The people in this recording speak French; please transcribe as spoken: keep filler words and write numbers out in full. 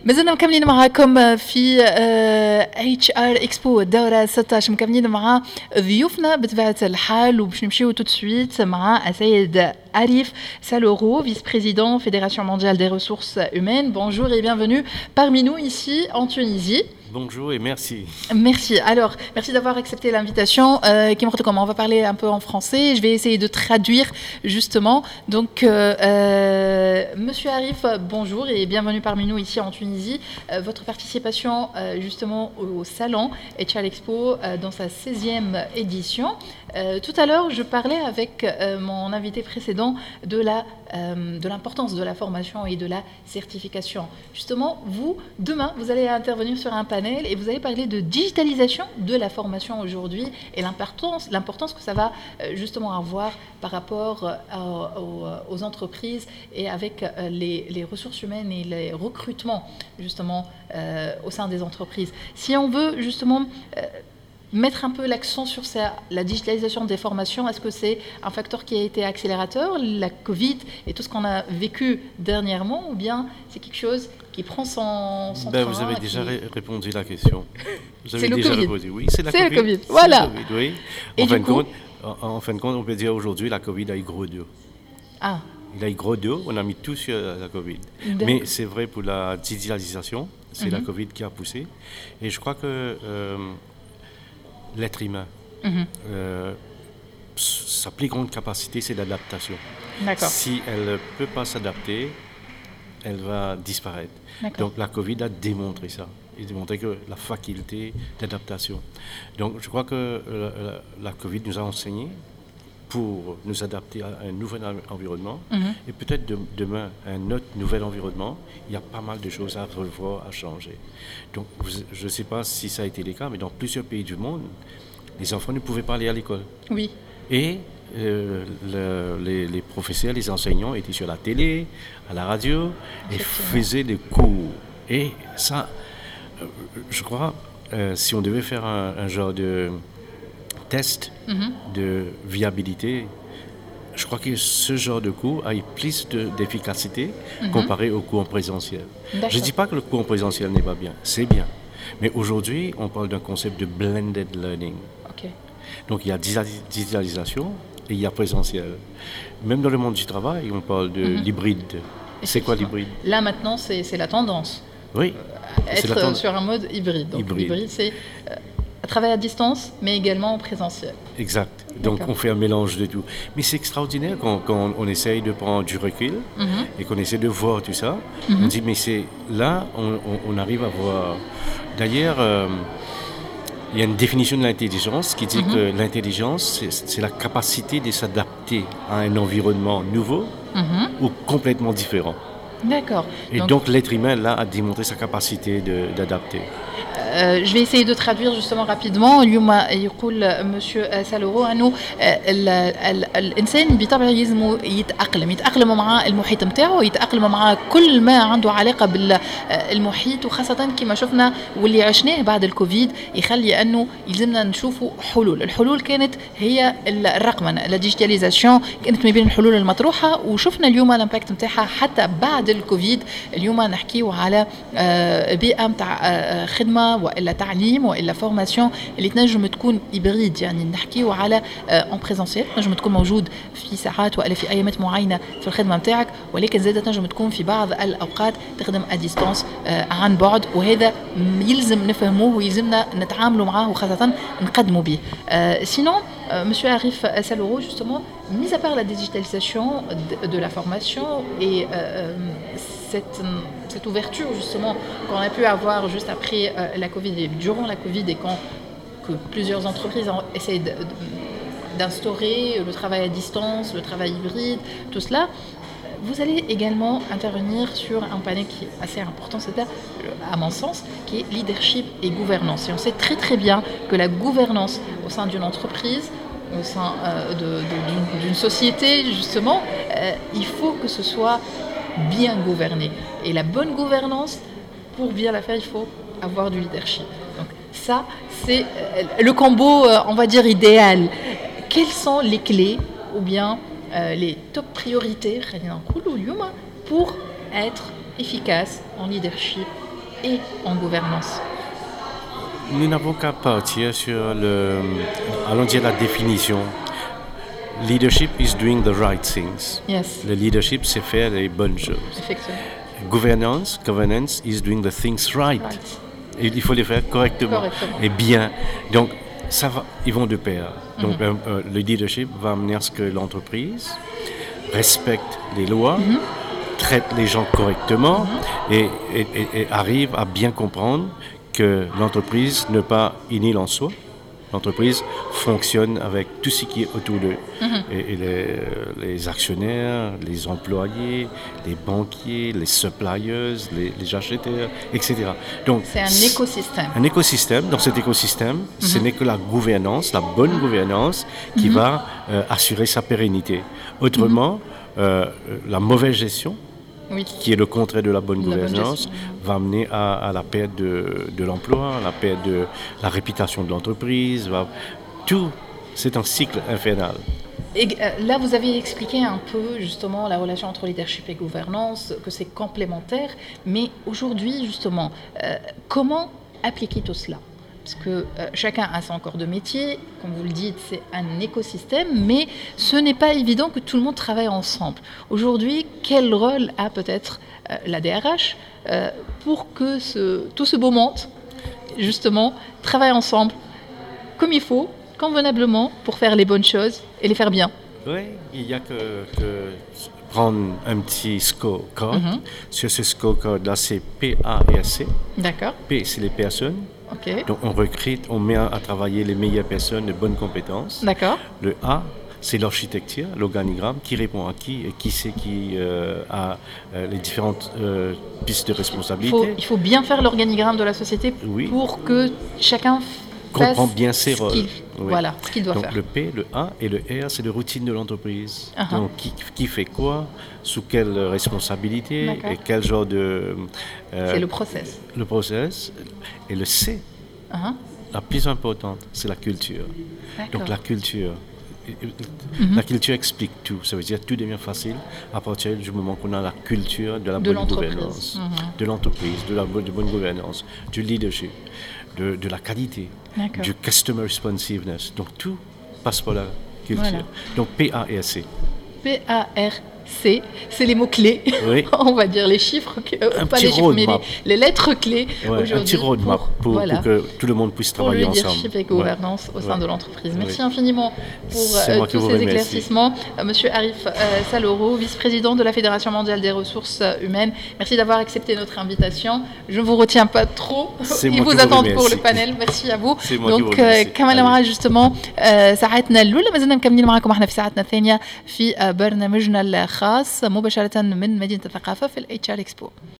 مازلنا مكملين معاكم في اتش ار اكسبو الدوره ستة عشر، مكملين مع ضيوفنا بطبيعه الحال، وباش نمشيو tout de suite مع السيد Arif Saloro, vice-président Fédération mondiale des ressources humaines. Bonjour et bienvenue parmi nous ici en Tunisie. Bonjour et merci. Merci. Alors, merci d'avoir accepté l'invitation. Euh, on va parler un peu en français. Je vais essayer de traduire justement. Donc, euh, euh, Monsieur Arif, bonjour et bienvenue parmi nous ici en Tunisie. Euh, votre participation euh, justement au, au salon H R Expo euh, dans sa seizième édition. Euh, tout à l'heure, je parlais avec euh, mon invité précédent de la euh, de l'importance de la formation et de la certification. Justement, vous, demain, vous allez intervenir sur un panel et vous allez parler de digitalisation de la formation aujourd'hui et l'importance, l'importance que ça va euh, justement avoir par rapport euh, aux, aux entreprises et avec euh, les, les ressources humaines et les recrutements justement euh, au sein des entreprises. Si on veut justement euh, mettre un peu l'accent sur ça, la digitalisation des formations, est-ce que c'est un facteur qui a été accélérateur, la Covid et tout ce qu'on a vécu dernièrement, ou bien c'est quelque chose qui prend son, son ben, train? Vous avez qui... déjà ré- répondu à la question. Vous avez c'est déjà le Covid. répondu. Oui, c'est la c'est COVID. le Covid. Voilà. Le COVID, oui. Et en, du fin coup... de compte, en, en fin de compte, on peut dire aujourd'hui la Covid a eu gros dos. Ah. Il a eu gros dos, on a mis tout sur la Covid. D'accord. Mais c'est vrai pour la digitalisation, c'est mm-hmm. la Covid qui a poussé. Et je crois que euh, l'être humain, mm-hmm. euh, sa plus grande capacité, c'est l'adaptation. D'accord. Si elle ne peut pas s'adapter, elle va disparaître. D'accord. Donc la Covid a démontré ça. Il a démontré que la faculté d'adaptation. Donc je crois que euh, la, la Covid nous a enseigné pour nous adapter à un nouvel environnement, mm-hmm. et peut-être de, demain un autre nouvel environnement. Il y a pas mal de choses à revoir, à changer. Donc vous, je ne sais pas si ça a été le cas, mais dans plusieurs pays du monde, les enfants ne pouvaient pas aller à l'école. Oui. Et euh, le, les, les professeurs, les enseignants étaient sur la télé, à la radio, et faisaient des cours. Et ça, euh, je crois, euh, si on devait faire un, un genre de test mm-hmm. de viabilité, je crois que ce genre de cours a eu plus de, d'efficacité mm-hmm. comparé au cours en présentiel. D'accord. Je ne dis pas que le cours en présentiel n'est pas bien, c'est bien. Mais aujourd'hui, on parle d'un concept de blended learning. Okay. Donc il y a digitalisation et il y a présentiel. Même dans le monde du travail, on parle de mm-hmm. l'hybride. C'est quoi l'hybride? Là maintenant, c'est, c'est la tendance. Oui. Euh, être tendance. Sur un mode hybride. Donc hybride, hybride c'est euh, travail à distance, mais également en présentiel. Exact. Donc D'accord. on fait un mélange de tout. Mais c'est extraordinaire quand, quand on essaye de prendre du recul mm-hmm. et qu'on essaie de voir tout ça. Mm-hmm. On dit, mais c'est là, on, on, on arrive à voir. D'ailleurs, euh, il y a une définition de l'intelligence qui dit mm-hmm. que l'intelligence, c'est, c'est la capacité de s'adapter à un environnement nouveau mm-hmm. ou complètement différent. D'accord. Et donc, donc l'être humain, là, a démontré sa capacité de, d'adapter. Euh, je vais essayer de traduire justement rapidement. اليوم يقول monsieur سالورو انه الانسان بطبعه لازم يتاقلم يتاقلم مع المحيط نتاعو، يتاقلم مع كل ما عنده علاقه بالمحيط، وخاصه كما شفنا واللي عشناه بعد الكوفيد يخلي انه يلزمنا نشوفوا حلول. الحلول كانت هي الرقمنه، الديجيتاليزاسيون كانت ما بين الحلول المطروحه، وشفنا اليوم الامباكت نتاعها حتى بعد الكوفيد. اليوم نحكيو على بيئه نتاع خدمه والا تعليم والا فورماسيون اللي تنجم تكون هيبريد، يعني نحكيو على اون بريزونسيال، تنجم تكون موجود في ساعات والا في ايامات معينه في الخدمه نتاعك، ولكن زاده تنجم تكون في بعض الاوقات تخدم ا ديستانس عن بعد، وهذا يلزم نفهموه ويلزمنا نتعاملوا معاه وخاصه نقدموا به. سينون monsieur Arif Saloro, justement, mis à part la digitalisation de, de la formation et euh, cette, cette ouverture justement qu'on a pu avoir juste après euh, la Covid et durant la Covid, et quand que plusieurs entreprises essayent de, de, d'instaurer le travail à distance, le travail hybride, tout cela, vous allez également intervenir sur un panel qui est assez important, c'est là, à mon sens, qui est leadership et gouvernance. Et on sait très très bien que la gouvernance au sein d'une entreprise, au sein euh, de, de, d'une, d'une société, justement, euh, il faut que ce soit bien gouverné. Et la bonne gouvernance, pour bien la faire, il faut avoir du leadership. Donc ça, c'est euh, le combo, euh, on va dire, idéal. Quelles sont les clés ou bien euh, les top priorités pour être efficace en leadership et en gouvernance. Nous n'avons qu'à partir sur le, allons dire la définition. Leadership is doing the right things. Yes. Le leadership, c'est faire les bonnes choses. Effectivement. Governance, governance is doing the things right. Right. Et il faut les faire correctement, Correctement. et bien. Donc, ça va, ils vont de pair. Donc, Mm-hmm. euh, euh, le leadership va amener à ce que l'entreprise respecte les lois, mm-hmm. traite les gens correctement, mm-hmm. et, et, et, et arrive à bien comprendre que l'entreprise n'est pas inutile en soi. L'entreprise fonctionne avec tout ce qui est autour d'eux. Mm-hmm. Et, et les, les actionnaires, les employés, les banquiers, les suppliers, les, les acheteurs, et cetera. Donc, c'est un écosystème. Un écosystème. Dans cet écosystème, mm-hmm. ce n'est que la gouvernance, la bonne gouvernance, qui mm-hmm. va euh, assurer sa pérennité. Autrement, mm-hmm. euh, la mauvaise gestion, oui. qui est le contraire de la bonne la gouvernance, bonne va amener à, à la perte de, de l'emploi, à la perte de la réputation de l'entreprise. Va, tout, c'est un cycle infernal. Et euh, là, vous avez expliqué un peu justement la relation entre leadership et gouvernance, que c'est complémentaire. Mais aujourd'hui, justement, euh, comment appliquer tout cela ? Parce que euh, chacun a son corps de métier, comme vous le dites, c'est un écosystème, mais ce n'est pas évident que tout le monde travaille ensemble. Aujourd'hui, quel rôle a peut-être euh, la D R H euh, pour que ce, tout ce beau monde, justement, travaille ensemble comme il faut, convenablement, pour faire les bonnes choses et les faire bien? Oui, il n'y a que, que prendre un petit scorecard. Mm-hmm. Sur ce scorecard-là, c'est P A et C. D'accord. P, c'est les personnes. Okay. Donc on recrute, on met à travailler les meilleures personnes de bonnes compétences. D'accord. Le A, c'est l'architecture, l'organigramme, qui répond à qui et qui c'est qui euh, a euh, les différentes euh, pistes de responsabilité. Il faut, il faut bien faire l'organigramme de la société oui. pour que chacun comprend bien ses rôles. Oui. Voilà, ce qu'il doit Donc, faire. Le P, le A et le R, c'est la routine de l'entreprise. Uh-huh. Donc qui, qui fait quoi, sous quelle responsabilité. D'accord. Et quel genre de... Euh, c'est le process. Le process. Et le C, uh-huh. la plus importante, c'est la culture. D'accord. Donc la culture. Mm-hmm. La culture explique tout. Ça veut dire que tout devient facile à partir du moment qu'on a la culture de la de bonne gouvernance, mm-hmm. de l'entreprise, de la de bonne gouvernance, du leadership, de, de la qualité, D'accord. du customer responsiveness. Donc tout passe par la culture. Voilà. Donc P A R C. P A R C, c'est les mots-clés, oui. on va dire les chiffres, euh, pas les chiffres, mais les, les lettres clés ouais, aujourd'hui. Un petit roadmap pour, pour, voilà. pour que tout le monde puisse travailler pour le ensemble. leadership et gouvernance ouais. au sein ouais. de l'entreprise. Merci oui. infiniment pour euh, tous ces éclaircissements. Euh, Monsieur Arif euh, Saloro, vice-président de la Fédération mondiale des ressources humaines, merci d'avoir accepté notre invitation. Je ne vous retiens pas trop. Ils vous attendent pour le panel. Merci à vous. Donc, كما نرى justement ساعتنا الأولى ما زلنا مكملين معكم احنا في ساعتنا الثانية في برنامجنا الخاص مباشرة من مدينة الثقافة في الاتش ار اكسبو.